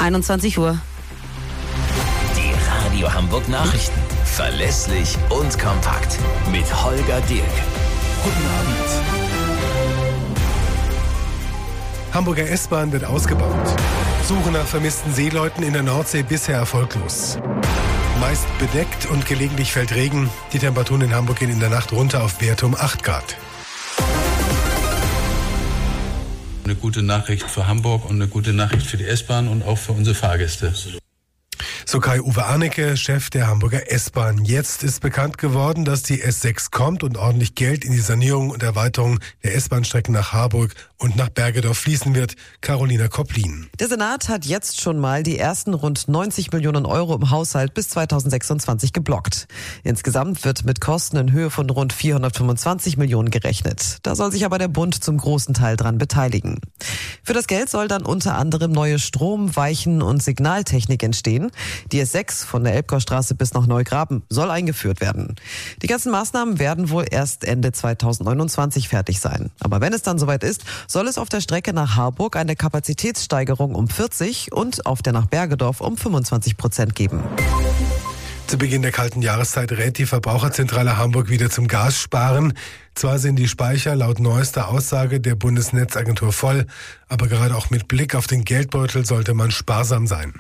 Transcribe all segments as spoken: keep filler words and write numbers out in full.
einundzwanzig Uhr. Die Radio Hamburg Nachrichten. Verlässlich und kompakt. Mit Holger Dirk. Guten Abend. Hamburger S-Bahn wird ausgebaut. Suche nach vermissten Seeleuten in der Nordsee bisher erfolglos. Meist bedeckt und gelegentlich fällt Regen. Die Temperaturen in Hamburg gehen in der Nacht runter auf Werte um acht Grad. Eine gute Nachricht für Hamburg und eine gute Nachricht für die S-Bahn und auch für unsere Fahrgäste. So Kai-Uwe Arnecke, Chef der Hamburger S-Bahn. Jetzt ist bekannt geworden, dass die S sechs kommt und ordentlich Geld in die Sanierung und Erweiterung der S-Bahn-Strecken nach Harburg und nach Bergedorf fließen wird. Carolina Kopplin. Der Senat hat jetzt schon mal die ersten rund neunzig Millionen Euro im Haushalt bis zweitausendsechsundzwanzig geblockt. Insgesamt wird mit Kosten in Höhe von rund vierhundertfünfundzwanzig Millionen gerechnet. Da soll sich aber der Bund zum großen Teil dran beteiligen. Für das Geld soll dann unter anderem neue Strom-, Weichen- und Signaltechnik entstehen. Die S sechs von der Elbchorstraße bis nach Neugraben soll eingeführt werden. Die ganzen Maßnahmen werden wohl erst Ende zweitausendneunundzwanzig fertig sein. Aber wenn es dann soweit ist, soll es auf der Strecke nach Harburg eine Kapazitätssteigerung um vierzig und auf der nach Bergedorf um fünfundzwanzig Prozent geben. Zu Beginn der kalten Jahreszeit rät die Verbraucherzentrale Hamburg wieder zum Gassparen. Zwar sind die Speicher laut neuester Aussage der Bundesnetzagentur voll, aber gerade auch mit Blick auf den Geldbeutel sollte man sparsam sein.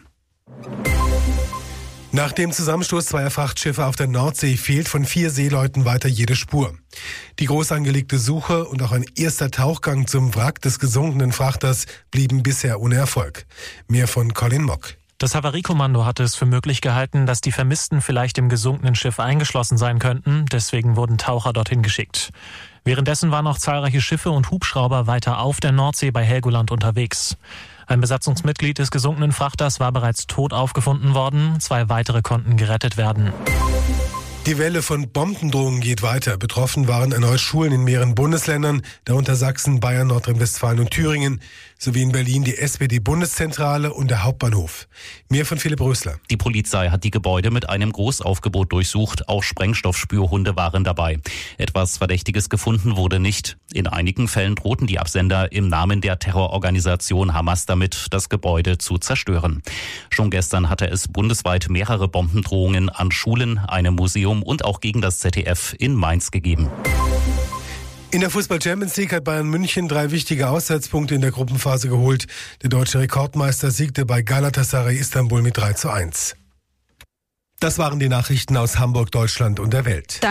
Nach dem Zusammenstoß zweier Frachtschiffe auf der Nordsee fehlt von vier Seeleuten weiter jede Spur. Die groß angelegte Suche und auch ein erster Tauchgang zum Wrack des gesunkenen Frachters blieben bisher ohne Erfolg. Mehr von Colin Mock. Das Havariekommando hatte es für möglich gehalten, dass die Vermissten vielleicht im gesunkenen Schiff eingeschlossen sein könnten. Deswegen wurden Taucher dorthin geschickt. Währenddessen waren auch zahlreiche Schiffe und Hubschrauber weiter auf der Nordsee bei Helgoland unterwegs. Ein Besatzungsmitglied des gesunkenen Frachters war bereits tot aufgefunden worden. Zwei weitere konnten gerettet werden. Die Welle von Bombendrohungen geht weiter. Betroffen waren erneut Schulen in mehreren Bundesländern, darunter Sachsen, Bayern, Nordrhein-Westfalen und Thüringen, sowie in Berlin die S P D-Bundeszentrale und der Hauptbahnhof. Mehr von Philipp Rösler. Die Polizei hat die Gebäude mit einem Großaufgebot durchsucht. Auch Sprengstoffspürhunde waren dabei. Etwas Verdächtiges gefunden wurde nicht. In einigen Fällen drohten die Absender im Namen der Terrororganisation Hamas damit, das Gebäude zu zerstören. Schon gestern hatte es bundesweit mehrere Bombendrohungen an Schulen, einem Museum und auch gegen das Z D F in Mainz gegeben. In der Fußball-Champions League hat Bayern München drei wichtige Auswärtspunkte in der Gruppenphase geholt. Der deutsche Rekordmeister siegte bei Galatasaray Istanbul mit drei zu eins. Das waren die Nachrichten aus Hamburg, Deutschland und der Welt.